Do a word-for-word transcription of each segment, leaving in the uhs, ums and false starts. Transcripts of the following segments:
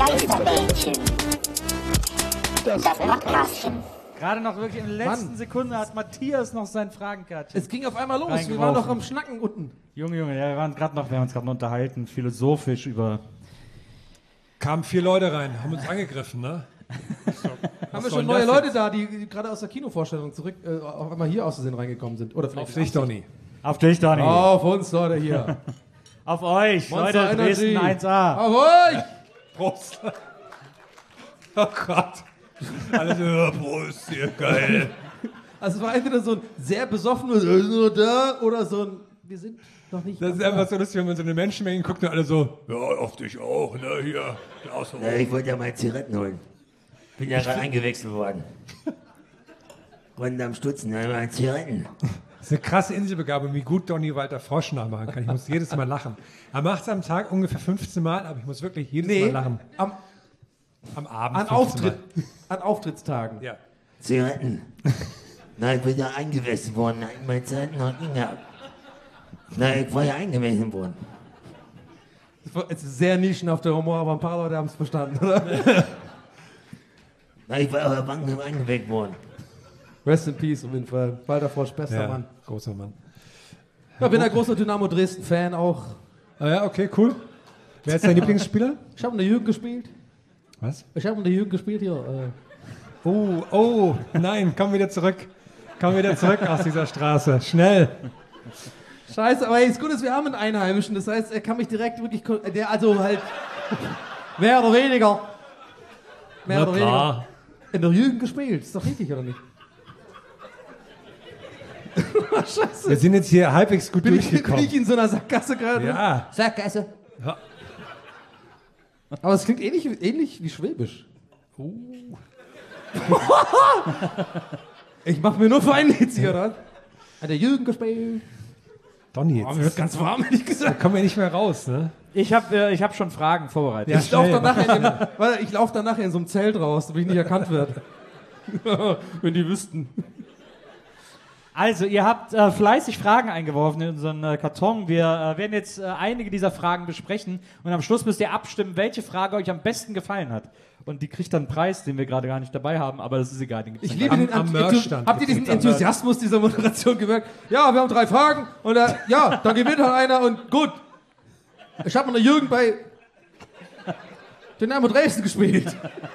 Geisterbällchen. Das Podcastchen. Gerade noch wirklich in den letzten Mann. Sekunden hat Matthias noch sein Fragenkärtchen. Es ging auf einmal los. Wir Reingeworfen. waren noch am Schnacken unten. Junge, Junge, ja, wir waren gerade noch, wir haben uns gerade noch unterhalten, philosophisch über. Kamen vier Leute rein, haben uns angegriffen, ne? So, Haben wir soll schon neue das Leute jetzt? da, die, die gerade aus der Kinovorstellung zurück äh, auf einmal hier aus Versehen reingekommen sind? Oder vielleicht Auf dich, Donny. Auf dich, Donny. Auf uns, Leute, hier. Auf euch, Monster Leute, Dresden Energy. eins a. Auf euch! Prost. Oh Gott. Alle so, ja, Prost, hier, geil. Also es war entweder so ein sehr besoffenes, "Wir sind nur da", oder so ein, wir sind noch nicht. Das ist einfach so lustig, wenn man so eine Menschenmenge guckt und alle so, ja, auf dich auch, ne, hier. Klaus, Ja, ich wollte ja mal Zigaretten holen. Bin ja gerade eingewechselt worden. Und am Stutzen, ja, mal Zigaretten. Das ist eine krasse Inselbegabung, wie gut Donny Walter Frosch nachmachen kann. Ich muss jedes Mal lachen. Er macht es am Tag ungefähr fünfzehn Mal, aber ich muss wirklich jedes Nee, Mal lachen. am, Am Abend an, fünfzehn Auftritt, Mal. an Auftrittstagen. Ja. Zigaretten. Nein, ich bin ja eingewechselt worden. Nein, meine Zeiten noch nicht gehabt. Nein, ich war ja eingewechselt worden. Es ist sehr nischenhafter Humor, aber ein paar Leute haben es verstanden, oder? Nein, ich war aber Banken eingewechselt worden. Rest in Peace auf jeden Fall. Walter Frosch, bester Ja, Mann. großer Mann. Ich bin ein großer Dynamo Dresden-Fan auch. Ah ja, okay, cool. Wer ist dein Lieblingsspieler? Ich habe in der Jugend gespielt. Was? Ich habe in der Jugend gespielt hier. Äh, Oh, oh, nein, komm wieder zurück. Komm wieder zurück aus dieser Straße. Schnell. Scheiße, aber das Gute ist, wir haben einen Einheimischen. Das heißt, er kann mich direkt wirklich. kon- Der, also halt. Mehr oder weniger. Mehr Na oder weniger. klar. In der Jugend gespielt. Ist doch richtig, oder nicht? Scheiße. Wir sind jetzt hier halbwegs gut Bin ich, bin durchgekommen. ich in so einer Sackgasse gerade? Ja. Sackgasse. Ja. Aber es klingt ähnlich, ähnlich wie Schwäbisch. Uh. Ich mach mir nur Feinde jetzt hier, oder? An der Jugend gespielt. Donny, Oh, jetzt mir wird ganz warm, hätte ich da gesagt. kommen wir nicht mehr raus, ne? Ich habe äh, ich hab schon Fragen vorbereitet. Ja, Ich laufe schnell, dann, nachher in dem- warte, ich lauf dann nachher in so einem Zelt raus, damit ich nicht erkannt werde. Wenn die wüssten. Also, ihr habt äh, fleißig Fragen eingeworfen in unseren äh, Karton. Wir äh, werden jetzt äh, einige dieser Fragen besprechen und am Schluss müsst ihr abstimmen, welche Frage euch am besten gefallen hat. Und die kriegt dann einen Preis, den wir gerade gar nicht dabei haben, aber das ist egal. Den gibt's Ich dann liebe gleich. den am Enthu- Merchstand. Habt ihr diesen Enthusiasmus dieser Moderation gemerkt? Ja, wir haben drei Fragen und äh, ja, dann gewinnt halt einer und gut. Ich habe in der Jugend bei Dynamo Dresden gespielt.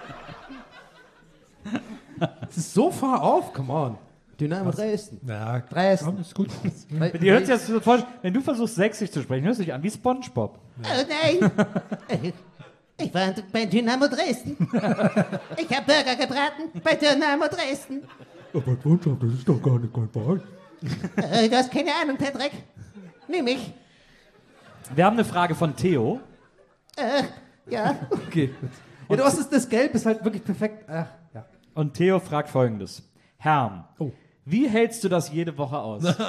Es ist so far off, come on. Dynamo Dresden. Ja, Dresden. komm, ist gut. Die hört sich jetzt so voll, wenn du versuchst, sächsisch zu sprechen, hörst du dich an wie SpongeBob. Oh nein! Ich war bei Dynamo Dresden. Ich habe Burger gebraten bei Dynamo Dresden. Aber Freundschaft, das ist doch gar nicht kein Verein. Äh, du hast keine Ahnung, Patrick. Nimm mich. Wir haben eine Frage von Theo. Äh, ja. Okay. Ja, du hast es, das Gelb ist halt wirklich perfekt. Ach, ja. Und Theo fragt folgendes. Herrn, Oh. wie hältst du das jede Woche aus? Das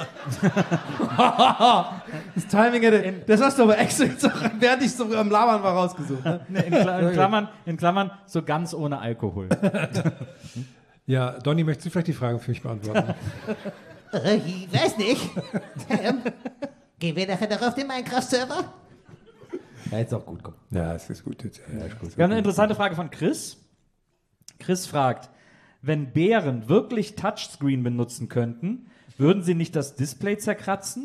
Timing hätte, das hast du aber extra jetzt auch, während ich so am Labern war, rausgesucht. Ne? Nee, in, Kla in, Klammern, in Klammern so ganz ohne Alkohol. Ja, Donny, möchtest du vielleicht die Frage für mich beantworten? Äh, ich weiß nicht. Ähm, gehen wir nachher noch auf den Minecraft-Server? Ja, jetzt auch gut, komm. Ja, es ist gut jetzt. Ja, ist gut. Wir haben eine interessante Frage von Chris. Chris fragt, wenn Bären wirklich Touchscreen benutzen könnten, würden sie nicht das Display zerkratzen?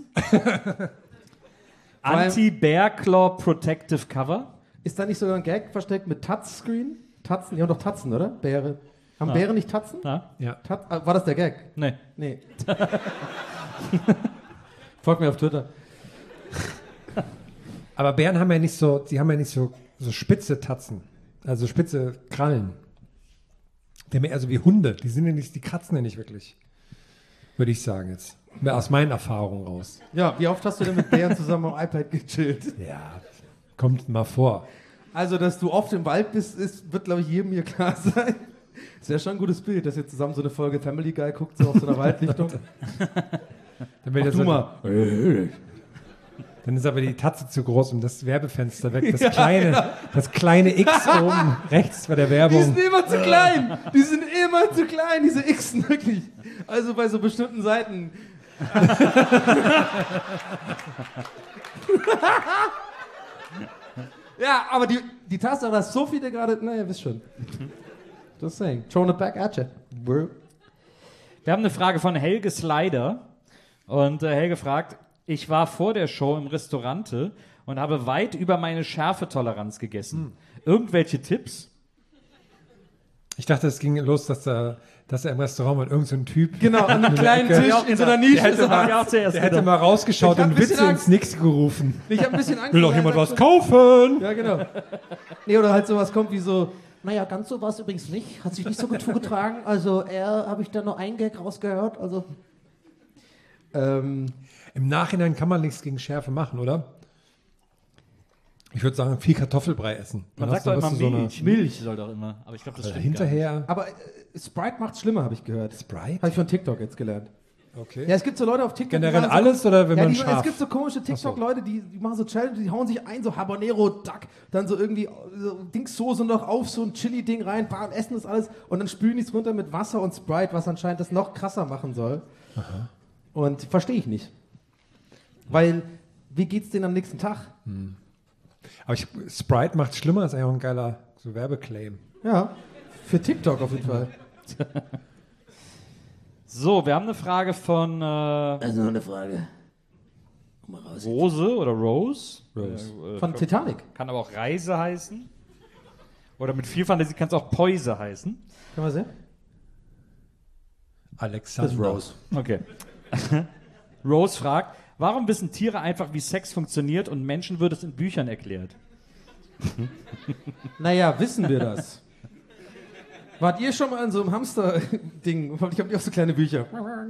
Anti-Bear Claw Protective Cover? Ist da nicht sogar ein Gag versteckt mit Touchscreen? Tatzen? Die haben doch Tatzen, oder? Bäre. Haben Bären nicht Tatzen? Ja? Ja. Tat, ah, war das der Gag? Nee. Nee. Folgt mir auf Twitter. Aber Bären haben ja nicht so, die haben ja nicht so, so spitze Tatzen. Also spitze Krallen. Die haben ja eher so wie Hunde. Die sind ja nicht, die kratzen ja nicht wirklich. Würde ich sagen jetzt. Aus meinen Erfahrungen raus. Ja, wie oft hast du denn mit Bären zusammen am iPad gechillt? Ja, kommt mal vor. Also, dass du oft im Wald bist, ist, wird, glaube ich, jedem hier klar sein. Das wäre schon ein gutes Bild, dass ihr zusammen so eine Folge Family Guy guckt, so auf so einer Waldlichtung. Dann, wird Ach, ja du so, mal. dann ist aber die Tatze zu groß und das Werbefenster weg. Das kleine, das kleine X oben rechts bei der Die Werbung. sind immer zu klein. Die sind immer zu klein, diese Xen, wirklich. Also bei so bestimmten Seiten. Ja, aber die, die Tatsache, dass so viele gerade, naja, wisst schon. Just saying. Throwing it back at you. Bro. Wir haben eine Frage von Helge Slider. Und äh, Helge fragt, ich war vor der Show im Restaurante und habe weit über meine Schärfetoleranz gegessen. Hm. Irgendwelche Tipps? Ich dachte, es ging los, dass er, dass er im Restaurant mit irgendeinem so Typ Genau, an einem kleinen Tisch in so einer der Nische hätte, saß. mal, Ja, auch zuerst der hätte gedacht. mal rausgeschaut Ich hab und ein bisschen Witze Angst. ins Nix gerufen. Ich habe ein bisschen Angst. Will doch dass er jemand was sagt so- kaufen? Ja, genau. Nee, oder halt sowas kommt wie so, naja, ganz so war es übrigens nicht. Hat sich nicht so gut zugetragen. Also er, habe ich da nur einen Gag rausgehört. Also, ähm, Im Nachhinein kann man nichts gegen Schärfe machen, oder? Ich würde sagen, viel Kartoffelbrei essen. Man Dann sagt hast doch du- immer hast du so eine- Milch. Milch soll doch immer. Aber ich glaube, das Also stimmt gar nicht. hinterher. aber äh, Sprite macht's schlimmer, habe ich gehört. Sprite? Habe ich von TikTok jetzt gelernt. Okay. Ja, es gibt so Leute auf TikTok. die Generell machen so, alles oder wenn ja, man die, scharf? es gibt so komische TikTok-Leute, die, die machen so Challenges, die hauen sich ein, so Habanero Duck, dann so irgendwie so Dingssoße noch auf, so ein Chili-Ding rein, bam, essen das alles und dann spülen die es runter mit Wasser und Sprite, was anscheinend das noch krasser machen soll. Aha. Und verstehe ich nicht. Weil, wie geht's denen am nächsten Tag? Aber ich, Sprite macht schlimmer, ist eigentlich auch ein geiler so Werbeclaim. Ja, für TikTok auf jeden Fall. So, wir haben eine Frage von äh, Also noch eine Frage. Komm mal raus. Rose oder Rose. Rose. Äh, äh, Von Titanic. kann aber auch Reise heißen. Oder mit viel Fantasie kann es auch Päuse heißen. Können wir sehen? Alexander. Okay. Rose fragt, warum wissen Tiere einfach, wie Sex funktioniert und Menschen wird es in Büchern erklärt? Naja, wissen wir das? Wart ihr schon mal in so einem Hamster-Ding? Ich habe auch so kleine Bücher.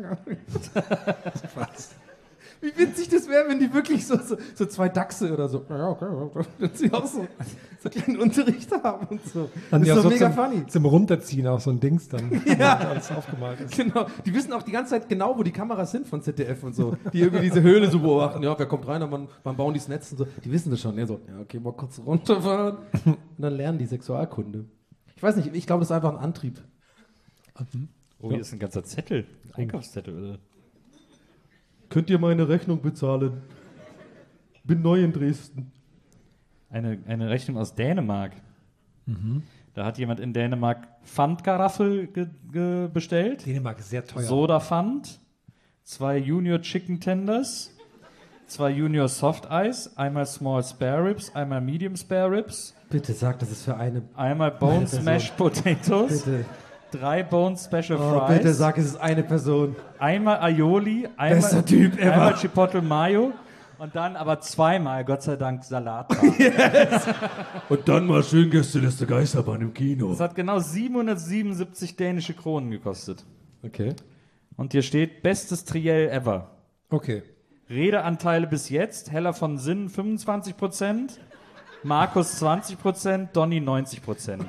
Wie witzig das wäre, wenn die wirklich so, so, so zwei Dachse oder so. Ja, okay, okay. Wenn sie auch so, so kleinen Unterricht haben und so. Dann Das die ist auch so so mega zum, funny. zum Runterziehen auch so ein Dings dann, ja. alles aufgemalt ist. Genau, die wissen auch die ganze Zeit genau, wo die Kameras sind von Z D F und so. Die irgendwie diese Höhle so beobachten. Ja, wer kommt rein, und wann, wann bauen die das Netz und so. Die wissen das schon. Ja, so, ja, okay, mal kurz runterfahren. Und dann lernen die Sexualkunde. Ich weiß nicht, ich glaube, das ist einfach ein Antrieb. Oh, hier ist ein ganzer Zettel. Ein Einkaufszettel, oder? Könnt ihr meine Rechnung bezahlen? Bin neu in Dresden. Eine, eine Rechnung aus Dänemark. Da hat jemand in Dänemark Pfandkaraffel ge ge bestellt. Dänemark ist sehr teuer. Soda Pfand, zwei Junior Chicken Tenders, zwei Junior Soft Eis, einmal Small Spare Ribs, einmal Medium Spare Ribs, Bitte sag, das ist für eine. einmal Bone Smashed Potatoes, Bitte. drei Bone Special Oh, Fries, bitte sag, es ist eine Person. einmal Aioli, einmal, Bester Typ ever. einmal Chipotle Mayo und dann aber zweimal, Gott sei Dank, Salat. Und dann mal schön Gästeliste Geisterbahn im Kino. Das hat genau siebenhundertsiebenundsiebzig dänische Kronen gekostet. Okay. Und hier steht, bestes Triell ever. Okay. Redeanteile bis jetzt, Heller von Sinn fünfundzwanzig Prozent, Markus zwanzig Prozent, Donny neunzig Prozent.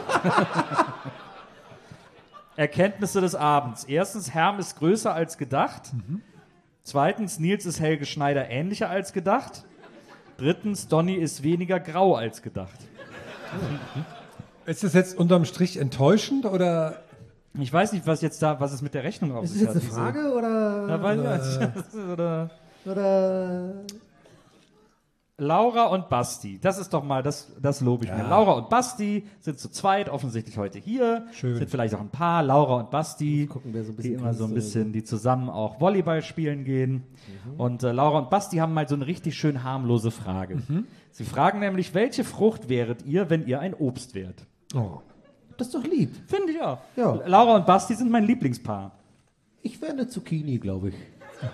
Erkenntnisse des Abends. Erstens, Herm ist größer als gedacht. Zweitens, Nils ist Helge Schneider ähnlicher als gedacht. Drittens, Donny ist weniger grau als gedacht. Ist das jetzt unterm Strich enttäuschend oder? Ich weiß nicht, was jetzt da, was es mit der Rechnung auf Ist sich das jetzt hat. eine diese- Frage oder? Ja, weiß ich nicht. Oder Oder. Laura und Basti, das ist doch mal, das, das lobe ich mir. Laura und Basti sind zu zweit, offensichtlich heute hier. Schön. Sind vielleicht auch ein Paar, Laura und Basti, Gucken, wer so ein die bisschen immer so ein kannst, bisschen, die zusammen auch Volleyball spielen gehen. Mhm. Und äh, Laura und Basti haben mal so eine richtig schön harmlose Frage. Sie fragen nämlich, welche Frucht wäret ihr, wenn ihr ein Obst wärt? Oh. Das ist doch lieb. Finde ich auch. Ja. Laura und Basti sind mein Lieblingspaar. Ich wäre eine Zucchini, glaube ich.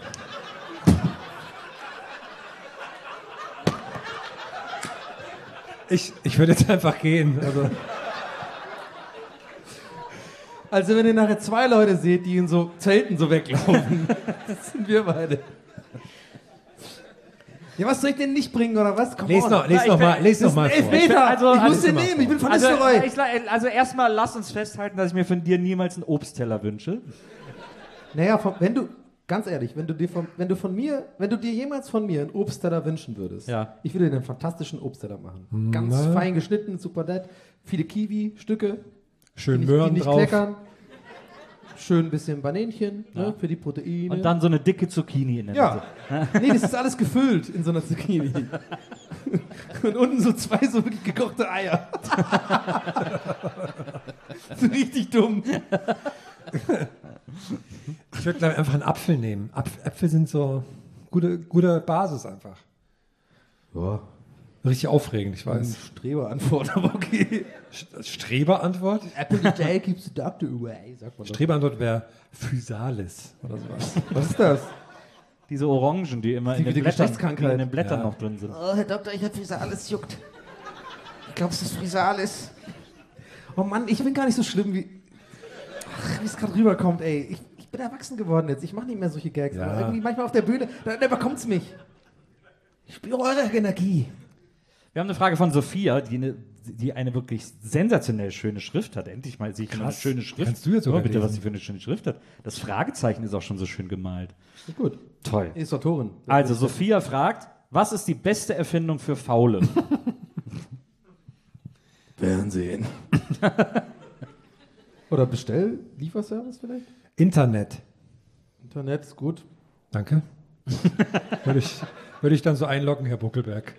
Ich, ich würde jetzt einfach gehen. Also, Also wenn ihr nachher zwei Leute seht, die in so Zelten so weglaufen, das sind wir beide. Ja, was soll ich denn nicht bringen, oder was? Komm les on. noch, les ich noch bin- mal, les noch mal vor. Elfmeter! Also- ich muss also- den nehmen, ich bin von Also, Nistelrooy. ich, also erstmal lass uns festhalten, dass ich mir von dir niemals einen Obstteller wünsche. Naja, von, wenn du, ganz ehrlich, wenn du, dir von, wenn du von mir, wenn du dir jemals von mir einen Obstteller wünschen würdest, Ja. ich würde dir einen fantastischen Obstteller machen. Ganz Na. fein geschnitten, super nett, viele Kiwi-Stücke, Schön die, Möhren die nicht drauf. kleckern. Schön ein bisschen Banänchen, ne, für die Proteine. Und dann so eine dicke Zucchini in der ja. Nee, das ist alles gefüllt in so einer Zucchini. Und unten so zwei so wirklich gekochte Eier. So richtig dumm. Ich würde glaube ich einfach einen Apfel nehmen. Apf Äpfel sind so gute, gute Basis einfach. Ja, Richtig aufregend, ich weiß. Streberantwort, aber okay. Streberantwort? Apple a day keeps the doctor away, sagt man doch. Streberantwort wäre Physalis oder sowas. Was ist das? Diese Orangen, die immer Die- in den die Blättern, Geschlechtskrankheit. die in den Blättern Ja. noch drin sind. Oh, Herr Doktor, ich habe Frisalis juckt. Ich glaube, es ist Frisalis. Oh Mann, ich bin gar nicht so schlimm wie. Ach, wie es gerade rüberkommt, ey. Ich, ich bin erwachsen geworden jetzt. Ich mache nicht mehr solche Gags. Ja. Aber irgendwie manchmal auf der Bühne, da, da überkommt's mich. Ich spüre eure Energie. Wir haben eine Frage von Sophia, die eine, die eine wirklich sensationell schöne Schrift hat. Endlich mal sehe ich mal eine Krass. schöne Schrift. Kannst du jetzt sogar oh, bitte, was lesen? sie für eine schöne Schrift hat. Das Fragezeichen ist auch schon so schön gemalt. Gut. Toll. Ist Autorin. Also, Sophia fragt, was ist die beste Erfindung für Faule? Fernsehen. Oder Bestell-Lieferservice vielleicht? Internet. Internet ist gut. Danke. würde, ich, würde ich dann so einloggen, Herr Buckelberg.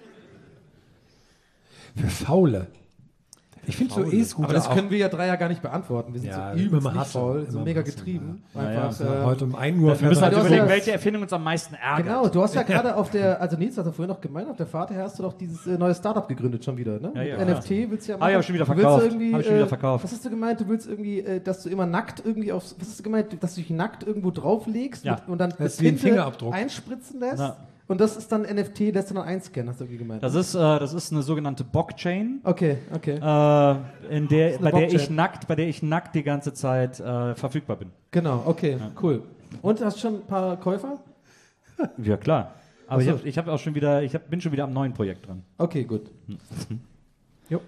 Für Faule. Ich finde so E-Scooter Aber das auch. können wir ja drei ja gar nicht beantworten. Wir sind Ja, so übelst immer nicht hassen, faul, so immer mega hassen, getrieben. ja. Einfach, Ja, äh, Heute um ein Uhr Wir fährt müssen halt du hast überlegen, ja- welche Erfindung uns am meisten ärgert. Genau, du hast ja gerade auf der, also Nils hat ja vorhin noch gemeint, auf der Fahrt her hast du doch dieses äh, neue Startup gegründet schon wieder, ne? Ja, ja, Mit ja. N F T willst du ja Ah, ja, hab ich schon wieder Du willst verkauft. irgendwie, Hab ich schon wieder äh, verkauft. Was hast du gemeint? Du willst irgendwie, äh, dass du immer nackt irgendwie aufs, was hast du gemeint? Dass du dich nackt irgendwo drauflegst Ja. mit, und dann Das ist mit wie ein Tinte Fingerabdruck. einspritzen lässt Na. und das ist dann N F T, lässt du dann einscannen, hast du irgendwie gemeint. Das ist, äh, das ist eine sogenannte Blockchain, okay, okay. äh, in der, eine bei der ich Blockchain. nackt, bei der ich nackt die ganze Zeit äh, verfügbar bin. Genau, okay, cool. Und hast du schon ein paar Käufer? Ja klar. Aber Ach ich, so. hab, ich hab auch schon wieder, ich hab, bin schon wieder am neuen Projekt dran. Okay, gut. Jo.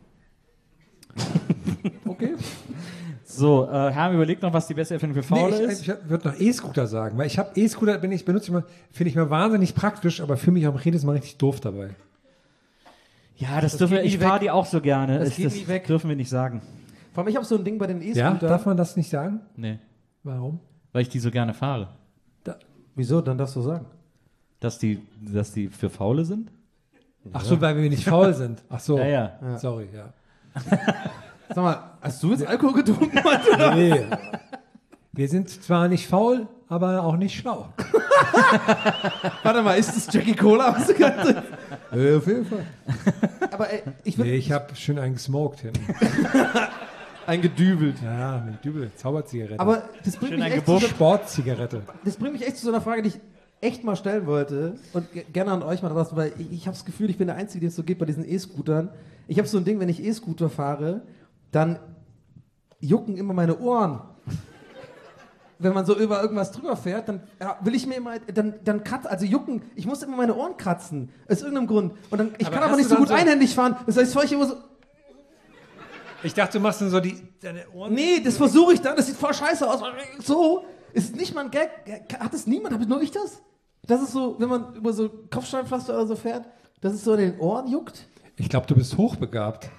Okay. So, äh, Herr überlegt noch, was die beste Erfindung für Faule Nee, ist. ich, ich würde noch E-Scooter sagen, weil ich habe E-Scooter, bin ich benutze immer, finde ich mal wahnsinnig praktisch, aber fühle mich auch jedes Mal richtig doof dabei. Ja, das, Das dürfen wir, geht ich nie fahre weg. die auch so gerne. Das Ist- geht das nie weg. dürfen wir nicht sagen. Vor allem, ich habe so ein Ding bei den Ja, E-Scooter. darf man das nicht sagen? Nee, Warum? weil ich die so gerne fahre. Wieso? Dann darfst du sagen. Dass die, dass die für Faule sind? Ach so, weil wir nicht faul sind. Ach so. Ja, ja. Sorry, ja. Sag mal, hast du jetzt Alkohol getrunken heute? Nee. Wir sind zwar nicht faul, aber auch nicht schlau. Warte mal, ist das Jackie Cola? Was du gerade- Ja, auf jeden Fall. Aber ey, ich würde Nee, ich habe schön einen gesmoked hinten. eingedübelt. Ja, mit Dübel, Zauberzigarette. Aber das bringt, Schön mich ein echt zu Gebusch. so, Sportzigarette. das bringt mich echt zu so einer Frage, die ich echt mal stellen wollte und ge- gerne an euch mal draußen, weil ich, ich habe das Gefühl, ich bin der Einzige, der es so geht bei diesen E-Scootern. Ich habe so ein Ding, wenn ich E-Scooter fahre, dann jucken immer meine Ohren. Wenn man so über irgendwas drüber fährt, dann ja, will ich mir immer, dann, dann kratz, also jucken, ich muss immer meine Ohren kratzen, aus irgendeinem Grund. Und dann, ich Aber kann aber hast nicht du so dann gut so- einhändig fahren, das heißt, fahr ich immer so, Ich dachte, du machst dann so die deine Ohren. nee, das versuche ich dann, das sieht voll scheiße aus. So, ist nicht mal ein Gag, hat das niemand, habe nur ich das? Das ist so, wenn man über so Kopfsteinpflaster oder so fährt, dass es so in den Ohren juckt. Ich glaube, du bist hochbegabt.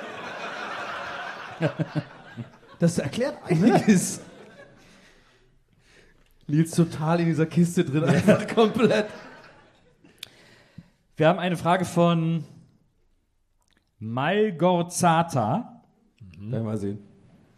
Das erklärt einiges. Nils total in dieser Kiste drin, einfach komplett. Wir haben eine Frage von Malgorzata. Werden wir mal sehen.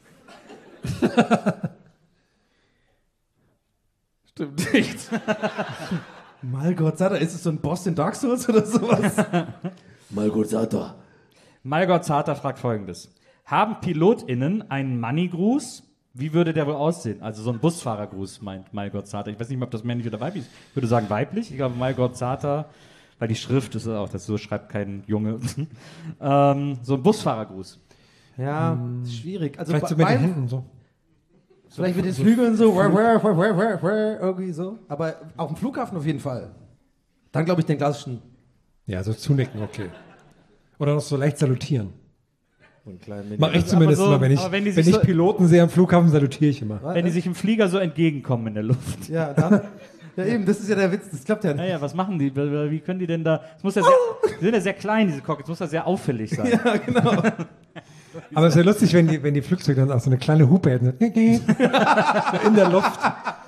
Stimmt nicht. Malgorzata, ist es so ein Boss in Dark Souls oder sowas? Malgorzata. Malgorzata fragt folgendes. Haben PilotInnen einen Money-Gruß? Wie würde der wohl aussehen? Also so ein Busfahrergruß, meint Malgorzata. Ich weiß nicht mehr, ob das männlich oder weiblich ist. Ich würde sagen weiblich. Ich glaube Malgorzata, weil die Schrift ist auch, das so schreibt kein Junge. ähm, so ein Busfahrergruß. Ja, schwierig. Also Vielleicht so bei- mit den beim- Händen so. Vielleicht mit den Flügeln so, wah, wah, wah, wah, wah, wah, irgendwie so. Aber auf dem Flughafen auf jeden Fall. Dann glaube ich den klassischen. Ja, so zunicken, okay. Oder noch so leicht salutieren. So einen kleinen Mach ich zumindest so- immer, wenn ich, aber wenn die wenn sich ich so- Piloten sehe am Flughafen, salutiere ich immer. Wenn die sich im Flieger so entgegenkommen in der Luft. Ja, dann. Ja, eben, das ist ja der Witz, das klappt ja nicht. Naja, was machen die? Wie wie können die denn da? Es muss ja sehr, die sind ja sehr klein, diese Cockpits. Es muss ja sehr auffällig sein. Ja, genau. Aber es wäre lustig, wenn die, wenn die Flugzeuge dann auch so eine kleine Hupe hätten. So in der Luft.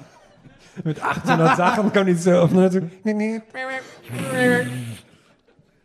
Mit achthundert Sachen kommen die so auf. Und dann so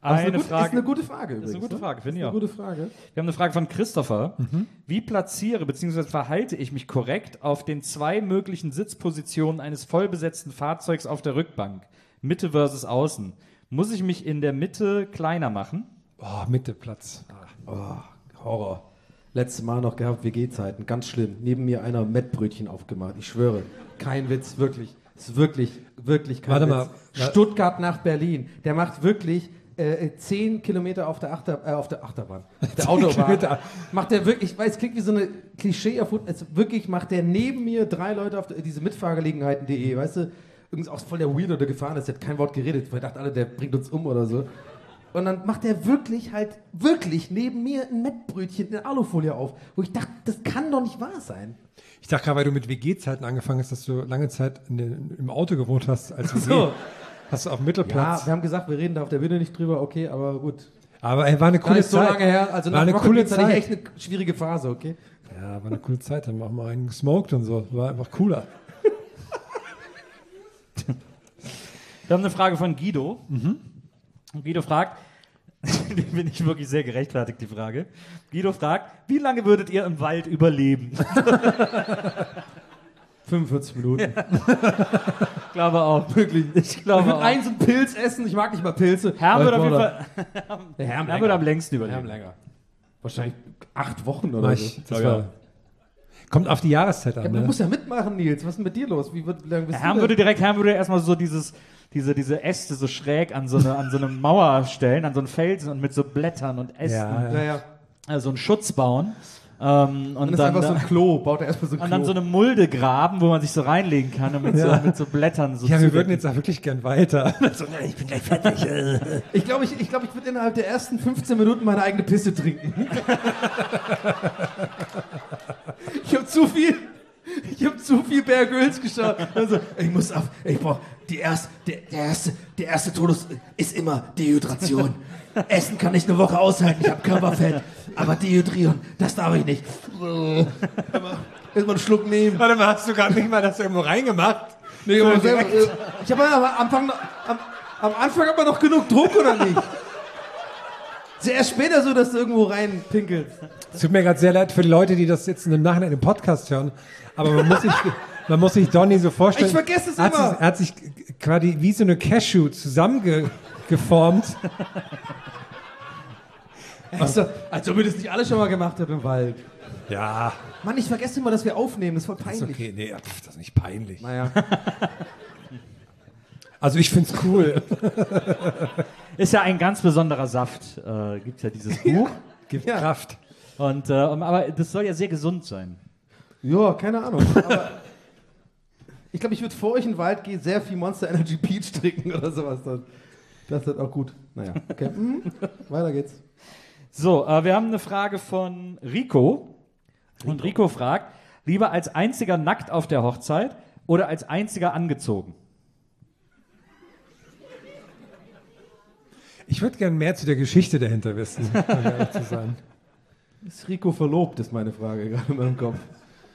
Aber Eine ist, eine gute, Frage. ist eine gute Frage übrigens. Das ist eine gute ne? Frage, finde ich Ist auch. eine gute Frage. Wir haben eine Frage von Christopher. Wie platziere bzw. verhalte ich mich korrekt auf den zwei möglichen Sitzpositionen eines vollbesetzten Fahrzeugs auf der Rückbank? Mitte versus Außen. Muss ich mich in der Mitte kleiner machen? Oh, Mitteplatz. Oh, Horror. Letztes Mal noch gehabt, W G-Zeiten. Ganz schlimm. Neben mir einer Mettbrötchen aufgemacht. Ich schwöre. Kein Witz, wirklich. Ist wirklich, wirklich kein Warte Witz. mal. Stuttgart nach Berlin. Der macht wirklich äh, zehn Kilometer auf der, Achter, äh, auf der Achterbahn. Auf der Autobahn. Kilometer. Macht der wirklich, ich weiß, klingt wie so eine Klischee erfunden. Also wirklich macht der neben mir drei Leute auf der, diese Mitfahrgelegenheiten punkt de, weißt du, übrigens auch voll der Weirdo, der gefahren ist, der hat kein Wort geredet, weil dachte alle, der bringt uns um oder so. Und dann macht der wirklich halt, wirklich neben mir ein Mettbrötchen in Alufolie auf, wo ich dachte, das kann doch nicht wahr sein. Ich dachte gerade, weil du mit W G-Zeiten angefangen hast, dass du lange Zeit in den, im Auto gewohnt hast als W G. So. Hast du auf Ja, Mittelplatz. wir haben gesagt, wir reden da auf der Bühne nicht drüber, okay, aber gut. Aber ey, war eine Gar coole nicht so Zeit. lange her, also war eine Rocket coole Beans hatte ich Zeit. echt eine schwierige Phase, okay? Ja, war eine coole Zeit. Dann haben wir einen gesmoked und so. War einfach cooler. Wir haben eine Frage von Guido. Und Guido fragt, die bin ich wirklich sehr gerechtfertigt, die Frage. Guido fragt, wie lange würdet ihr im Wald überleben? fünfundvierzig Minuten. Ich glaube auch. Wirklich. Ich Ich glaube würde auch. eins einen Pilz essen, ich mag nicht mal Pilze. Herr Aber wird ich auf jeden brauche Fall da- Der Herm Herr wird am längsten überleben. Herm länger. Wahrscheinlich acht Wochen oder Mach so. ich. Das war, kommt auf die Jahreszeit an. Ja, ne? du musst ja mitmachen, Nils. Was ist denn mit dir los? Wie, wird, wie lange bist Herr du würde denn? direkt, Herr würde erstmal so dieses, diese, diese Äste so schräg an so, eine, an so eine Mauer stellen, an so einen Felsen und mit so Blättern und Ästen Ja, Ja, ja. also einen Schutz bauen. Ähm, und Und das ist dann, einfach so da- ein Klo. Baut er erstmal so ein und Klo. dann so eine Mulde graben, wo man sich so reinlegen kann und mit, Ja. so, mit so Blättern so ja, wir zudecken. würden jetzt auch wirklich gern weiter. Ich bin gleich fertig. Ich glaube, ich, ich, glaub, ich würde innerhalb der ersten fünfzehn Minuten meine eigene Pisse trinken. Ich habe zu viel, ich habe zu viel Bear Grylls geschaut. Also, ich muss auf, ich brauche die erste, der, der erste, der erste Todes ist immer Dehydration. Essen kann ich eine Woche aushalten, ich habe Körperfett, aber dehydrieren, das darf ich nicht. Erstmal einen Schluck nehmen. Warte mal, hast du gerade nicht mal das irgendwo reingemacht? Nee, aber selber, äh, ich habe am Anfang, noch- am, am Anfang aber noch genug Druck, oder nicht? Ist ja erst später so, dass du irgendwo reinpinkelst. Es tut mir gerade sehr leid für die Leute, die das jetzt im Nachhinein im Podcast hören. Aber man muss sich, man muss sich Donny so vorstellen. Ich vergesse es er hat immer. Sich, er hat sich quasi wie so eine Cashew zusammengeformt. Also, als ob wir das nicht alle schon mal gemacht haben im Wald. Ja, Mann, ich vergesse immer, dass wir aufnehmen. Das ist voll peinlich. ist okay. Nee, pf, das ist nicht peinlich. Naja. Also ich find's cool. Ist ja ein ganz besonderer Saft. Äh, Gibt ja dieses Buch. Gibt Ja. Kraft. Und, äh, aber das soll ja sehr gesund sein. Ja, keine Ahnung. Aber ich glaube, ich würde vor euch in den Wald gehen, sehr viel Monster Energy Peach trinken oder sowas. Dann. Das ist auch gut. Naja, okay. Mhm. Weiter geht's. So, äh, wir haben eine Frage von Rico. Und Rico fragt, lieber als einziger nackt auf der Hochzeit oder als einziger angezogen? Ich würde gern mehr zu der Geschichte dahinter wissen, um ehrlich zu sein. Ist Rico verlobt, ist meine Frage gerade in meinem Kopf.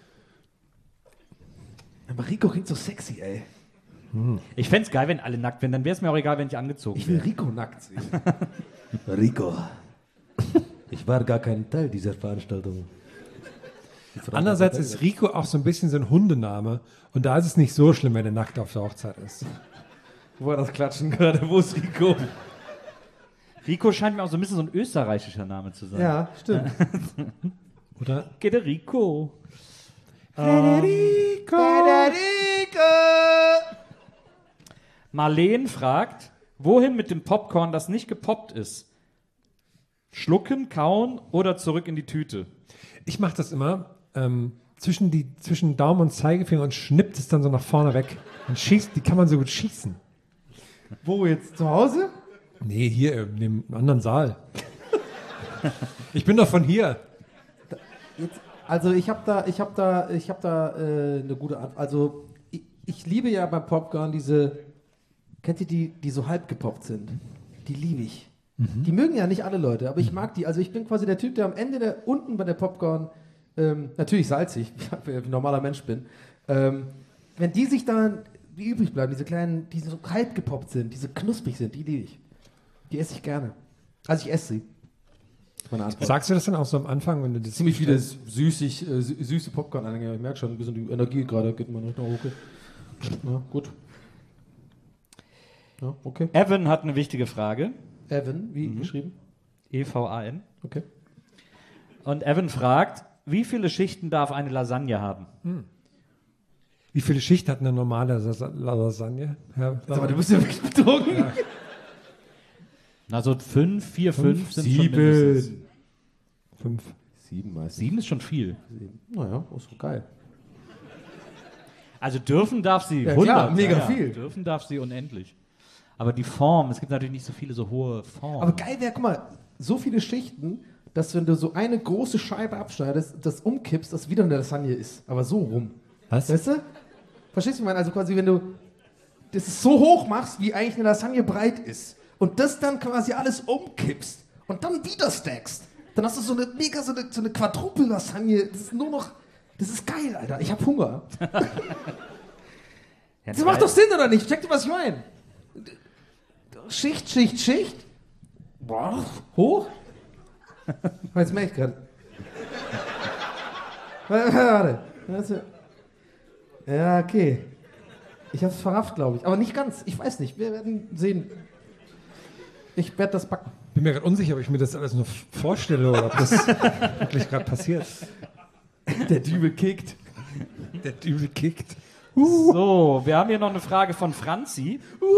Aber Rico klingt so sexy, ey. Ich fände es geil, wenn alle nackt wären. Dann wäre es mir auch egal, wenn ich angezogen Ich will wäre. Rico nackt sehen. Rico, ich war gar kein Teil dieser Veranstaltung. Andererseits ist Rico auch so ein bisschen so ein Hundename. Und da ist es nicht so schlimm, wenn er nackt auf der Hochzeit ist. Wo war das Klatschen gerade? Wo ist Rico? Rico scheint mir auch so ein bisschen so ein österreichischer Name zu sein. Ja, stimmt. Oder? Geht der Rico. Federico! Federico! Marleen fragt, wohin mit dem Popcorn, das nicht gepoppt ist? Schlucken, kauen oder zurück in die Tüte? Ich mache das immer ähm, zwischen, die, zwischen Daumen und Zeigefinger und schnippt es dann so nach vorne weg. Und schießt, die kann man so gut schießen. Wo jetzt? Zu Hause? Nee, hier in dem anderen Saal. Ich bin doch von hier. Jetzt, also ich habe da, ich habe da, ich habe da äh, eine gute Antwort. Also ich, ich liebe ja beim Popcorn diese, kennt ihr die, die so halb gepoppt sind? Die liebe ich. Die mögen ja nicht alle Leute, aber ich mag die. Also ich bin quasi der Typ, der am Ende der unten bei der Popcorn, ähm, natürlich salzig, wie ich ein normaler Mensch bin, ähm, wenn die sich dann, die übrig bleiben, diese kleinen, die so halb gepoppt sind, die so knusprig sind, die liebe ich. Die esse ich gerne. Also ich esse sie. Das ist meine Antwort. Sagst du das dann auch so am Anfang, wenn du das Ziemlich viele süßig, äh, sü- süße Popcorn-Anhänger. Ich merke schon, ein bisschen die Energie gerade geht mal Richtung hoch. Ja, gut. Ja, okay. Evan hat eine wichtige Frage. Evan, wie geschrieben? E V A N. Okay. Und Evan fragt, wie viele Schichten darf eine Lasagne haben? Wie viele Schichten hat eine normale Lasa- Lasagne? Herr Aber du bist ja wirklich betrunken. Ja. Na, so fünf, vier, fünf, sind schon sieben. mindestens. Fünf. Sieben meistens. Sieben ist schon viel. Naja, ist doch geil. Also dürfen darf sie Ja, hundert. klar, mega ja, viel. Dürfen darf sie unendlich. Aber die Form, es gibt natürlich nicht so viele so hohe Formen. Aber geil wäre, guck mal, so viele Schichten, dass wenn du so eine große Scheibe abschneidest, das umkippst, das wieder eine Lasagne ist. Aber so rum. Was? Weißt du? Verstehst du, ich meine? Also quasi, wenn du das so hoch machst, wie eigentlich eine Lasagne breit ist und das dann quasi alles umkippst und dann wieder stackst, dann hast du so eine mega, so eine, so eine Quadrupel-Lasagne. Das ist nur noch, das ist geil, Alter. Ich hab Hunger. Ja, Das macht doch Sinn, oder nicht? Check dir, was ich meine. Schicht, Schicht, Schicht. Boah, hoch. Jetzt merke ich gerade. Warte, warte. warte. Ja, okay. Ich hab's verrafft, glaube ich. Aber nicht ganz. Ich weiß nicht. Wir werden sehen. Ich werde das backen. Bin mir gerade unsicher, ob ich mir das alles nur vorstelle oder ob das wirklich gerade passiert. Der Dübel kickt. Der Dübel kickt. So, wir haben hier noch eine Frage von Franzi.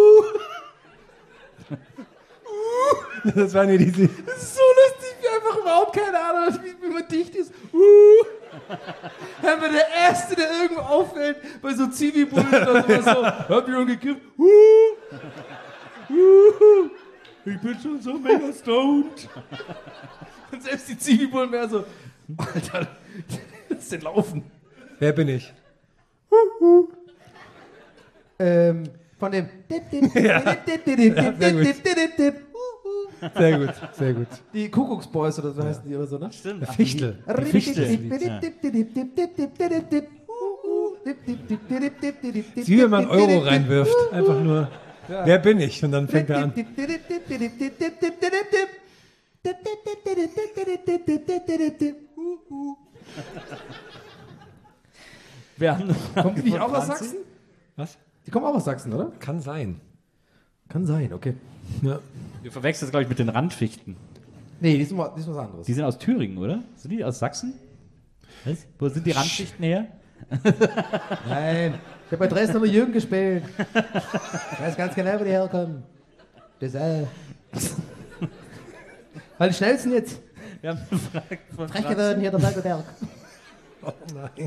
Das waren ja diese. Das ist so lustig, wie einfach überhaupt keine Ahnung hat, wie, wie man dicht ist. Uh. Dann wird der Erste, der irgendwo auffällt, bei so Zivi-Bullen oder sowas so. Hab ich schon gekippt. Uh. Uh. Ich bin schon so mega stoned. Und selbst die Zivi-Bullen mehr so, Alter, lass den laufen. Wer bin ich? Ähm, von dem. Sehr gut, sehr gut. Die Kuckucksboys oder so heißen die oder so, ne? Stimmt. Fichtel. Ist wie wenn man Euro reinwirft. Einfach nur, wer bin ich? Und dann fängt er an. Wir haben eine Frage Kommen die nicht von auch aus Franzi. Sachsen? Was? Die kommen auch aus Sachsen, oder? Kann sein. Kann sein, okay. Ja. Wir verwechseln es, glaube ich, mit den Randfichten. Nee, die sind, was- die sind was anderes. Die sind aus Thüringen, oder? Sind die aus Sachsen? Was? Wo sind die Randfichten her? Nein, ich habe bei Dresden nur Jürgen gespielt. Ich weiß ganz genau, wo die herkommen. Das äh. Weil die schnellsten jetzt. Wir haben eine Frage von Frech Franzi. geworden hier der Berg. Oh nein.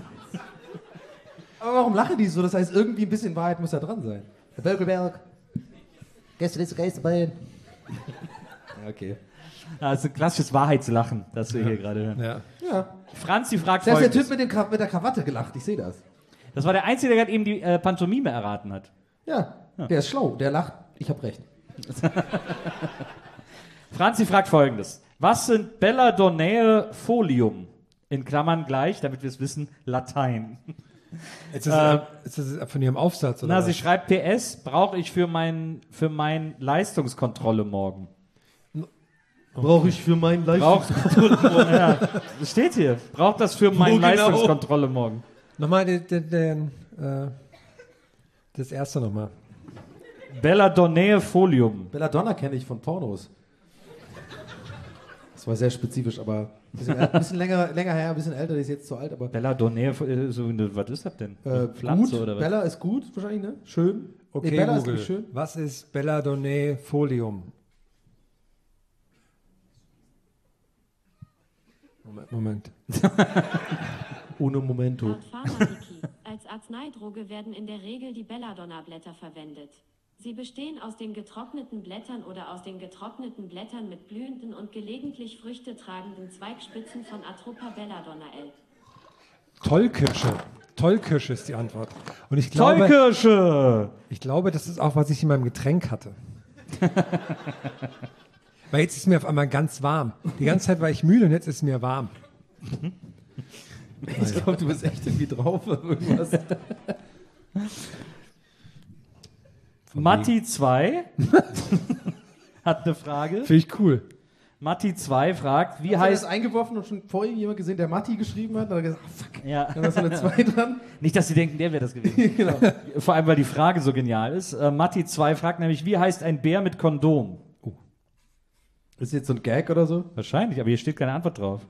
Aber warum lachen die so? Das heißt, irgendwie ein bisschen Wahrheit muss da dran sein. Der Bögelberg. Gestern ist der Geisterbahn. Okay. Ah, das ist ein klassisches Wahrheitslachen, das wir hier gerade hören. Ja. Ja. Franzi fragt Da ist der folgendes. Typ mit, dem Kra mit der Krawatte gelacht, ich sehe das. Das war der Einzige, der gerade eben die äh, Pantomime erraten hat. Ja, der ist schlau, der lacht, ich habe recht. Franzi fragt folgendes. Was sind Belladonnae Folium? In Klammern gleich, damit wir es wissen, Latein. Ist das, ist das von Ihrem Aufsatz? Oder Na, was? sie schreibt P S, brauche ich für mein, für mein Leistungskontrolle morgen. Brauche ich für meinen Braucht, ja, das steht hier. Braucht das für meine genau? Leistungskontrolle morgen. Nochmal den, den, den, äh, das erste nochmal. Belladonnae Folium. Belladonna kenne ich von Pornos. Das war sehr spezifisch, aber ein bisschen, ein bisschen länger, länger her, ein bisschen älter, die ist jetzt zu alt, aber Belladonnae, äh, so, eine- was ist das denn? Eine äh, Pflanze gut. oder was? Bella ist gut, wahrscheinlich, ne? Schön. Okay, nee, Bella Google. ist nicht schön. Was ist Belladonnae Folium? Moment, Moment. Ohne Momento. Laut Pharmawiki, als Arzneidroge werden in der Regel die Belladonna-Blätter verwendet. Sie bestehen aus den getrockneten Blättern oder aus den getrockneten Blättern mit blühenden und gelegentlich Früchte tragenden Zweigspitzen von Atropa belladonnae. Tollkirsche. Tollkirsche ist die Antwort. Und ich glaube, Tollkirsche! ich glaube, das ist auch, was ich in meinem Getränk hatte. Weil jetzt ist mir auf einmal ganz warm. Die ganze Zeit war ich müde und jetzt ist mir warm. Ich glaube, du bist echt irgendwie drauf auf irgendwas. Matti zwei. hat eine Frage. Finde ich cool. Matti zwei fragt, wie Hast du heißt... das eingeworfen und schon vorhin jemand gesehen, der Matti geschrieben hat? Dann hat er gesagt, ah, fuck, Ja. dann hast du eine zwei dran. Nicht, dass sie denken, der wäre das gewesen. Genau. Vor allem, weil die Frage so genial ist. Äh, Matti zwei fragt nämlich, wie heißt ein Bär mit Kondom? Ist jetzt so ein Gag oder so? Wahrscheinlich, aber hier steht keine Antwort drauf.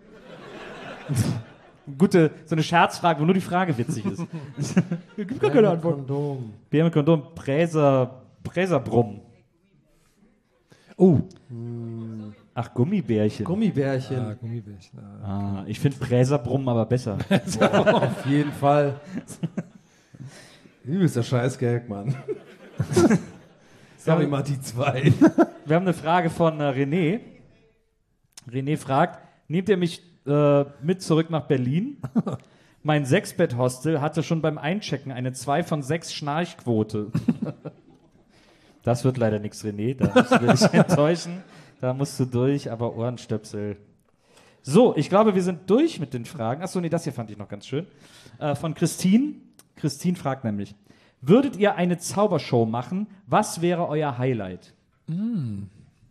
Gute, so eine Scherzfrage, wo nur die Frage witzig ist. Gibt gar keine Antwort. Kondom. Bär mit Kondom, Präser, Präserbrumm. Oh, Ach, Gummibärchen. Gummibärchen. ja, Gummibärchen. Ah. ah, ich finde Präserbrumm aber besser. Auf jeden Fall. Übelster Scheiß-Gag, Mann. Sorry, Matti zwei. Wir haben eine Frage von äh, René. René fragt, nehmt ihr mich äh, mit zurück nach Berlin? Mein Sechsbett-Hostel hatte schon beim Einchecken eine zwei von sechs Schnarchquote. Das wird leider nichts, René. Da musst du dich enttäuschen. Da musst du durch, aber Ohrenstöpsel. So, ich glaube, wir sind durch mit den Fragen. Achso, nee, das hier fand ich noch ganz schön. Äh, von Christine. Christine fragt nämlich, würdet ihr eine Zaubershow machen? Was wäre euer Highlight? Ich finde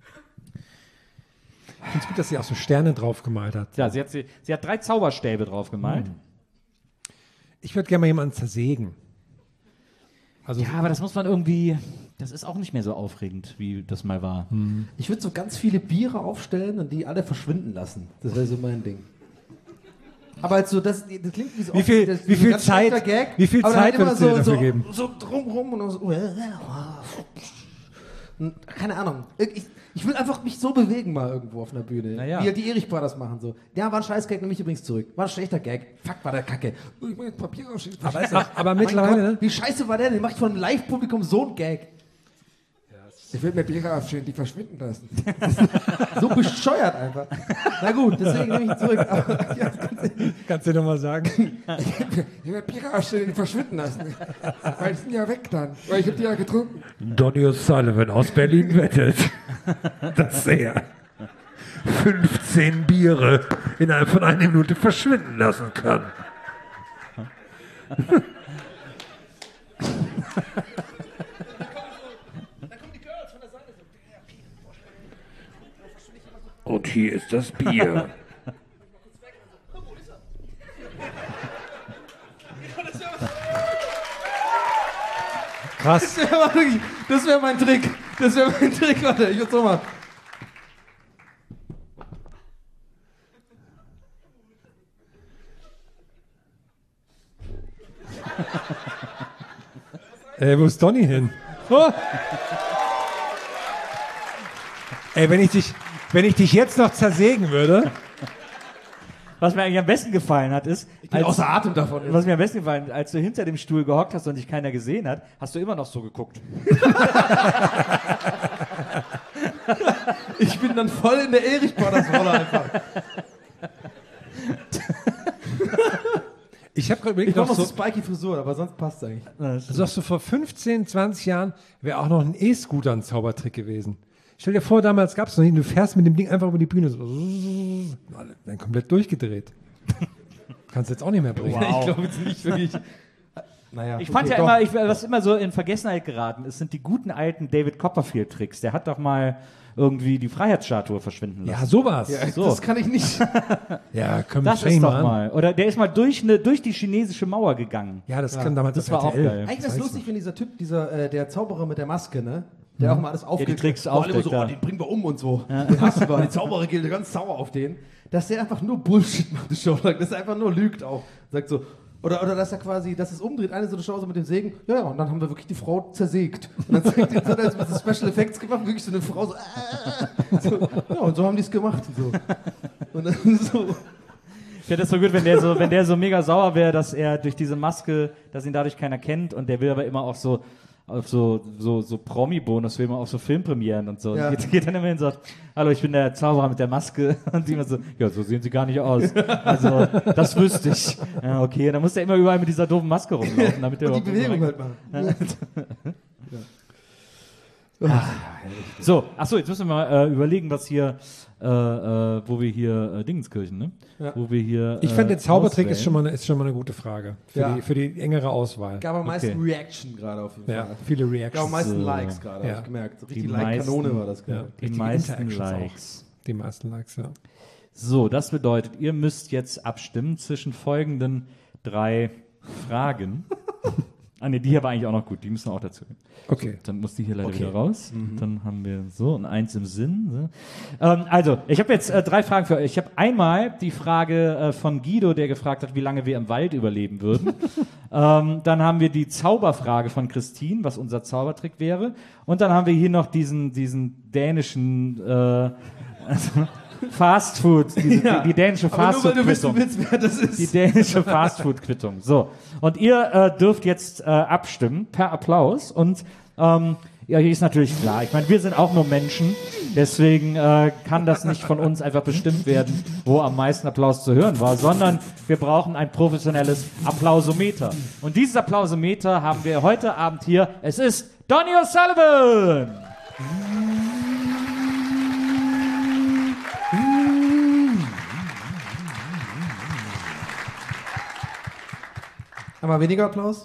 es gut, dass sie auch so Sterne drauf gemalt hat. Ja, sie hat, sie, sie hat drei Zauberstäbe drauf gemalt. Ich würde gerne mal jemanden zersägen. Also, Ja, aber das muss man irgendwie, das ist auch nicht mehr so aufregend, wie das mal war. Ich würde so ganz viele Biere aufstellen und die alle verschwinden lassen. Das wäre so mein Ding. Aber halt so, das, das klingt wie so, Wie viel- das, wie so viel ganz Zeit- schlechter Gag, wie viel aber dann Zeit halt immer würdest du dir so, dafür so, geben? so drumrum und so. Und keine Ahnung. Ich, ich will einfach mich so bewegen mal irgendwo auf einer Bühne. Naja. Wie halt die Erich Brothers machen so. Ja, war ein scheiß Gag, nehme ich übrigens zurück. War ein schlechter Gag. Fuck, war der Kacke. Oh, ich mach jetzt Papier raus. aber, ach, aber Mein mittlerweile, Gott, ne? wie scheiße war der denn? Macht von einem Live-Publikum so ein Gag. Ich will mir Biere aufstellen, die verschwinden lassen. So bescheuert einfach. Na gut, deswegen nehme ich zurück. Aber, ja, ganz ehrlich. Kannst du dir nochmal sagen? Ich will Biere aufstellen, die verschwinden lassen. Weil die sind ja weg dann. Weil ich hab die ja getrunken. Donny O'Sullivan aus Berlin wettet, dass er fünfzehn Biere innerhalb von einer Minute verschwinden lassen kann. Und hier ist das Bier. Krass. Das wäre mal wirklich, das wäre mein Trick. Das wäre mein Trick, warte, ich würde so mal. Ey, wo ist Donny hin? Oh. Ey, wenn ich dich, wenn ich dich jetzt noch zersägen würde. Was mir eigentlich am besten gefallen hat, ist, Ich bin außer Atem davon. was mir am besten gefallen hat, als du hinter dem Stuhl gehockt hast und dich keiner gesehen hat, hast du immer noch so geguckt. Ich bin dann voll in der Erich Brothers Rolle einfach. Ich habe gerade Ich überlegt, komme noch aus so, so spiky Frisur, aber sonst passt es eigentlich. du sagst so, vor fünfzehn, zwanzig Jahren wäre auch noch ein E-Scooter ein Zaubertrick gewesen. Stell dir vor, damals gab es noch nicht, du fährst mit dem Ding einfach über die Bühne, so, dann komplett durchgedreht. Kannst jetzt auch nicht mehr bringen. Ich glaube jetzt nicht wirklich. Naja, Ich fand okay, ja doch. immer, ich, was immer so in Vergessenheit geraten ist, sind die guten alten David Copperfield-Tricks. Der hat doch mal irgendwie die Freiheitsstatue verschwinden Ja, lassen. sowas. Ja, so. Das kann ich nicht. Ja, komm, das fang ist doch an. mal. Oder der ist mal durch, eine, durch die chinesische Mauer gegangen. Ja, das kann damals das auf war auch R T L. geil. Eigentlich wäre es lustig, wenn dieser Typ, dieser, äh, der Zauberer mit der Maske, ne? Der auch mal alles aufdeckt. Tricks wo alle immer so, aufdeckt, oh, ja. den bringen wir um und so. Den hassen wir. Die Zauberergilde ganz sauer auf den. Dass der einfach nur Bullshit macht, die Show. Dass er einfach nur lügt auch. Sagt so, oder, oder dass er quasi, dass es umdreht, eine so eine Show so mit dem Sägen, ja, ja, und dann haben wir wirklich die Frau zersägt. Und dann zeigt er, so, als mit so Special Effects gemacht, wirklich so eine Frau so, äh, so ja, und so haben die es gemacht. Und so. Und dann so. Ich finde das so gut, wenn der so, wenn der so mega sauer wäre, dass er durch diese Maske, dass ihn dadurch keiner kennt und der will aber immer auch so auf so, so, so Promi-Bonus, will immer auf so Filmpremieren und so. Ja. Und geht, geht dann immer hin und sagt, hallo, ich bin der Zauberer mit der Maske. Und die immer so, ja, so sehen sie gar nicht aus. Also, das wüsste ich. Ja, okay, und dann muss er immer überall mit dieser doofen Maske rumlaufen, damit er Und die überhaupt Bewegung so halt machen. So, achso, jetzt müssen wir mal äh, überlegen, was hier, äh, äh, wo wir hier, äh, Dingenskirchen, ne? Ja. Wo wir hier. Ich finde, äh, der Zaubertrick ist auswählen. schon, mal eine, ist schon mal eine gute Frage. Für, Ja. die, für die engere Auswahl. Gab am meisten Okay. Reaction gerade auf jeden Ja, Fall. viele Gab am Reactions. meisten So. Likes gerade, Ja. hab ich gemerkt. Richtig Die Like-Kanone meisten- war das Ja, gerade. Die richtige meisten Interactions auch. Likes. Die meisten Likes, ja. So, das bedeutet, ihr müsst jetzt abstimmen zwischen folgenden drei Fragen. Ah ne, die hier war eigentlich auch noch gut, die müssen auch dazu. Okay. Dann muss die hier leider Okay. wieder raus. Dann haben wir so ein Eins im Sinn. So. Ähm, also, ich habe jetzt äh, drei Fragen für euch. Ich habe einmal die Frage äh, von Guido, der gefragt hat, wie lange wir im Wald überleben würden. ähm, dann haben wir die Zauberfrage von Christine, was unser Zaubertrick wäre. Und dann haben wir hier noch diesen, diesen dänischen äh, also Fast Food, diese, Ja. die, die dänische Aber Fast nur weil Food du wissen Quittung. willst, wer das ist. Die dänische Fastfood-Quittung. So. Und ihr äh, dürft jetzt äh, abstimmen per Applaus. Und ähm, ja, hier ist natürlich klar. Ich meine, wir sind auch nur Menschen. Deswegen äh, kann das nicht von uns einfach bestimmt werden, wo am meisten Applaus zu hören war, sondern wir brauchen ein professionelles Applausometer. Und dieses Applausometer haben wir heute Abend hier. Es ist Donny O'Sullivan. Haben wir weniger Applaus?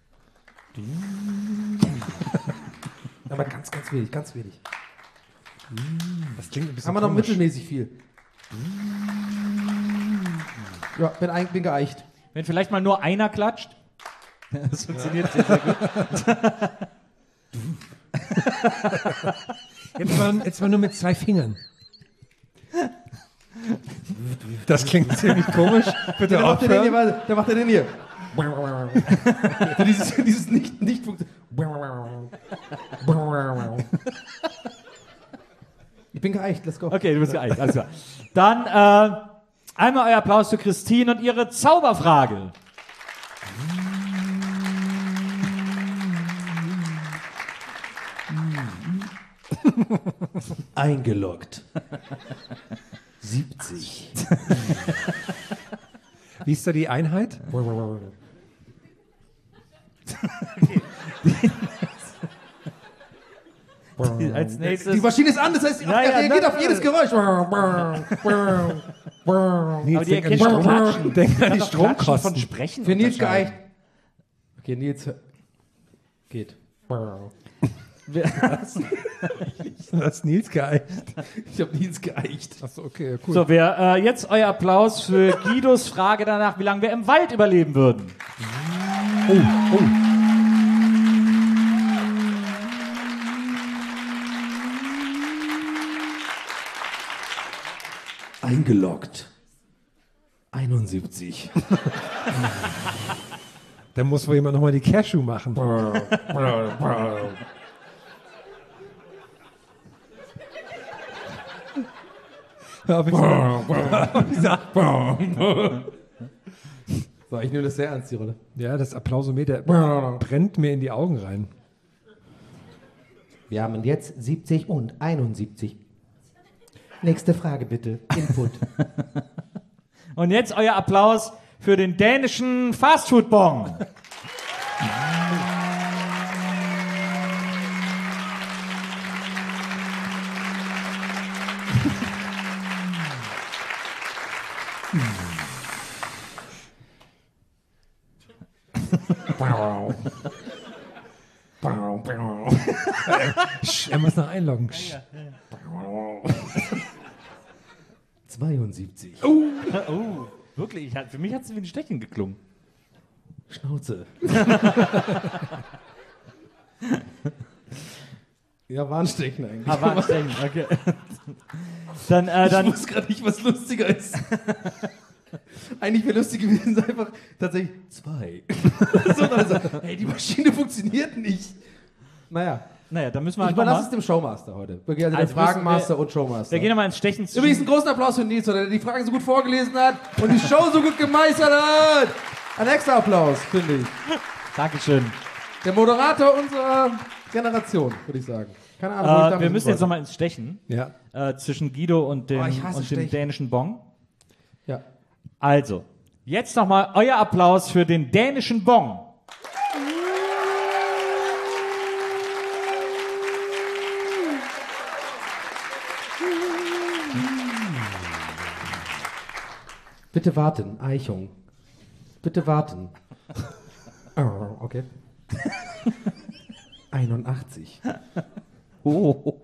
Aber ganz, ganz wenig, ganz wenig. Das klingt ein bisschen Haben wir noch komisch. mittelmäßig viel. Ja, bin, ein, bin geeicht. Wenn vielleicht mal nur einer klatscht. Das funktioniert sehr, sehr gut. Jetzt mal, jetzt mal nur mit zwei Fingern. Das klingt ziemlich komisch. Bitte Da macht er den hier, aufhören. warte, da macht er den hier. So dieses, dieses nicht, nicht Ich bin geeicht, let's go. Okay, du bist geeicht, alles klar. Dann äh, einmal euer Applaus für Christine und ihre Zauberfrage. Eingeloggt. siebzig. Wie ist da die Einheit? Als nächstes. Die Maschine ist an, das heißt, die Ja, ja, reagiert na, auf jedes Geräusch. Nee, Aber die denk an erkennt schon Klatschen. Strom, denk an die Von Stromkosten. Sprechen. Für Nils unterscheiden. geeicht. Okay, Nils hör- geht. Das ist Nils geeicht. Ich habe Nils geeicht. Achso, okay, cool. So, wer äh, jetzt euer Applaus für Guidos Frage danach, wie lange wir im Wald überleben würden. Oh, oh. Eingeloggt. einundsiebzig. Dann muss wohl jemand nochmal die Cashew machen. Hab ich So, ich nehme das sehr ernst, die Rolle. Ja, das Applausometer brennt mir in die Augen rein. Wir haben jetzt siebzig und einundsiebzig. Nächste Frage bitte. Input. Und jetzt euer Applaus für den dänischen Fastfood-Bon. Sch, er muss noch einloggen. Sch. zweiundsiebzig. Oh, wirklich? Ich, für mich hat es wie ein Stechen geklungen. Schnauze. Ja, war ein Stechen eigentlich. Ah, war ein Stechen, okay. Dann, äh, dann, Ich wusste gerade nicht, was lustiger ist. Eigentlich wäre lustig gewesen, ist einfach tatsächlich zwei. So, dann so, hey, die Maschine funktioniert nicht. Naja, naja, dann müssen wir ich halt überlasse noch es mal, dem Showmaster heute. Wirklich, also, Also der Fragenmaster müssen wir- und Showmaster. wir gehen nochmal ins Stechen. Übrigens einen großen Applaus für Nils, der die Fragen so gut vorgelesen hat und die Show so gut gemeistert hat. Ein extra Applaus, finde ich. Dankeschön. Der Moderator unserer Generation, würde ich sagen. Keine Ahnung, wo ich Äh, damit wir müssen jetzt wollte. nochmal ins Stechen. Ja. Äh, zwischen Guido und dem, Oh, ich hasse und dem Stechen. dänischen Bon. Ja. Also, jetzt nochmal euer Applaus für den dänischen Bon. Bitte warten, Eichung. Bitte warten. Oh, okay. einundachtzig. Oh.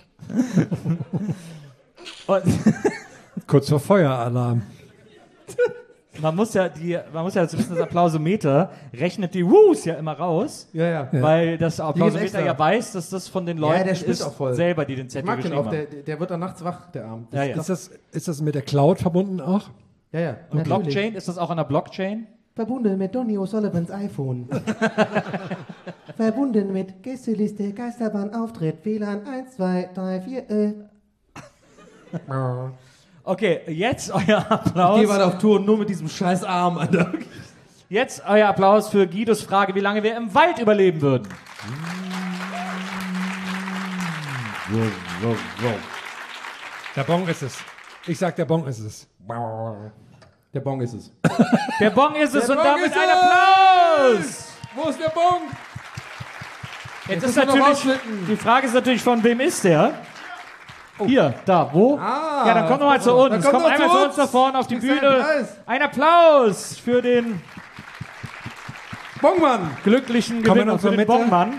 Und Kurz vor Feueralarm. man muss ja die, man muss ja dazu wissen, das Applausometer rechnet die Woos ja immer raus, Ja, ja. weil das extra. Applausometer ja weiß, dass das von den Leuten Ja, der spielt ist, auch voll. selber, die den Ich Zettel mag den geschrieben auch, der, haben. der wird dann nachts wach, der Abend. Ja, ja. Ist das, ist das mit der Cloud verbunden auch? Ja, ja. Und Blockchain, ist das auch an der Blockchain? Verbunden mit Donny O'Sullivans iPhone. Verbunden mit Gästeliste, Geisterbahn-Auftritt, W L A N eins, zwei, drei, vier, äh. Okay, jetzt euer Ich gehe Applaus. weiter auf Tour nur mit diesem scheiß Arm, Alter. Jetzt euer Applaus für Guidos Frage, wie lange wir im Wald überleben würden. Der Bon ist es. Ich sag, der Bon ist es. Der Bong ist es. Der Bon ist es Der und Bon damit ist ein es! Applaus! Wo ist der Bong? Jetzt müssen ist wir noch natürlich, rausschnitten. die Frage ist natürlich, von wem ist der? Hier, da, wo? Ah, ja, dann kommt noch mal zu uns. Dann kommt Komm doch einmal zu zu uns. uns da vorne auf die Kriegst einen Bühne. Preis. Ein Applaus für den Bongmann! glücklichen Komm in Gewinner, für unsere den Mitte. Bongmann.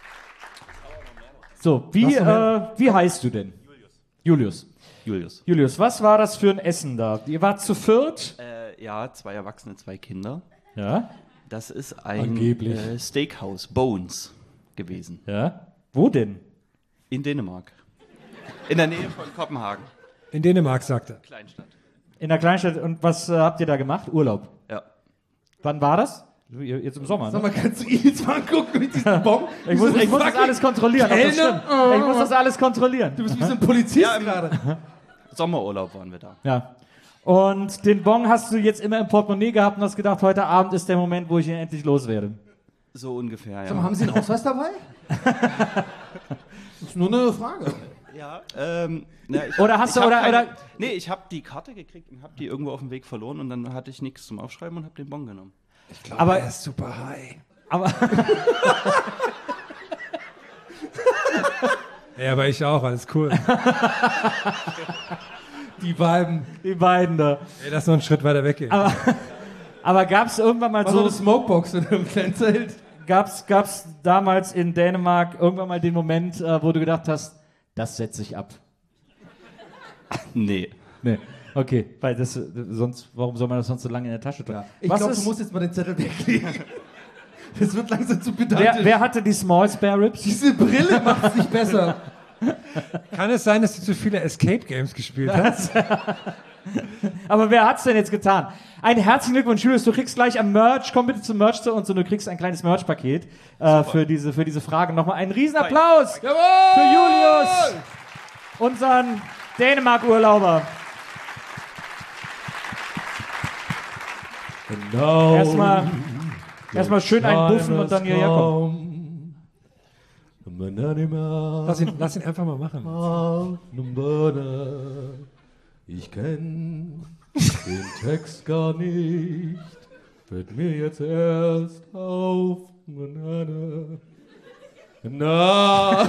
So, wie, äh, wie heißt du denn? Julius. Julius. Julius, was war das für ein Essen da? Ihr wart zu viert? Äh, ja, zwei Erwachsene, zwei Kinder. Ja. Das ist ein Angeblich. äh, Steakhouse, Bones, gewesen. Ja. Wo denn? In Dänemark. In der Nähe von Kopenhagen. In Dänemark, sagt er. Kleinstadt. In der Kleinstadt. Und was äh, habt ihr da gemacht? Urlaub. Ja. Wann war das? Jetzt im Sommer, Sag ne? mal, kannst du ihn jetzt mal angucken mit diesem Bong? Ich muss, ich muss das alles kontrollieren. Ob das Kellner? stimmt. Ich muss das alles kontrollieren. Du bist wie so ein Polizist gerade. Sommerurlaub waren wir da. Ja. Und den Bon hast du jetzt immer im Portemonnaie gehabt und hast gedacht, heute Abend ist der Moment, wo ich ihn endlich loswerde. So ungefähr, ja. Sag mal, haben Sie einen Ausweis dabei? Das ist nur eine Frage. Ja, ähm, na, ich, Oder hast ich du- hab oder- keine, oder- Nee, ich habe die Karte gekriegt und habe die irgendwo auf dem Weg verloren und dann hatte ich nichts zum Aufschreiben und habe den Bon genommen. Aber, Er ist super high. aber, Ja, aber ich auch, alles cool. Die beiden. die beiden da. Ey, lass noch einen Schritt weiter weggehen. Aber gab es irgendwann mal War so so, eine Smokebox in einem kleinen Zelt. gab's, gab's damals in Dänemark irgendwann mal den Moment, äh, wo du gedacht hast, das setze ich ab? Nee. Nee. Okay, weil das, äh, sonst, warum soll man das sonst so lange in der Tasche tragen? Ich Was glaube, du ist- musst jetzt mal den Zettel weglegen. Das wird langsam zu wer, pedantisch. wer hatte die Small Spare Ribs? Diese Brille macht es nicht besser. Kann es sein, dass du zu viele Escape Games gespielt hast? Aber wer hat's denn jetzt getan? Ein herzlichen Glückwunsch, Julius. Du kriegst gleich am Merch. Komm bitte zum Merch zu uns und du kriegst ein kleines Merch-Paket äh, für diese für diese Fragen. Nochmal einen Riesenapplaus Jawohl! für Julius, unseren Dänemark-Urlauber. Genau. Erstmal erstmal schön einen Buffen und dann hierher kommen. Lass ihn, lass ihn einfach mal machen. Ich kenn den Text gar nicht, fällt mir jetzt erst auf. Na.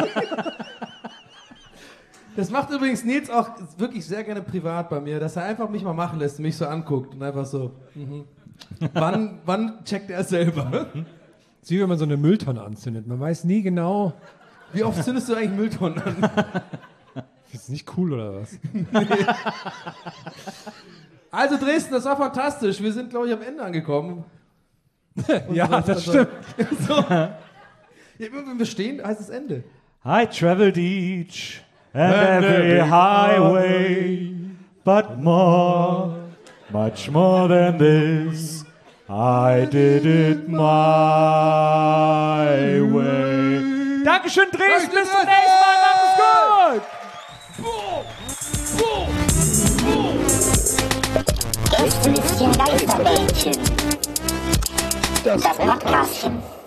Das macht übrigens Nils auch wirklich sehr gerne privat bei mir, dass er einfach mich mal machen lässt und mich so anguckt und einfach so. Mhm. Wann, wann checkt er selber? Es ist wie wenn man so eine Mülltonne anzündet. Man weiß nie genau. Wie oft zündest du eigentlich Mülltonnen an? Ist das nicht cool oder was? Also Dresden, das war fantastisch. Wir sind, glaube ich, am Ende angekommen. Ja, das stimmt. So. Ja, immer wenn wir stehen, heißt es Ende. I traveled each and every highway, but more, much more than this, I did it my way. Dankeschön, Dresden, bis zum nächsten Mal, macht es gut! Gästelistchen Geisterbällchen. Das Podcastchen.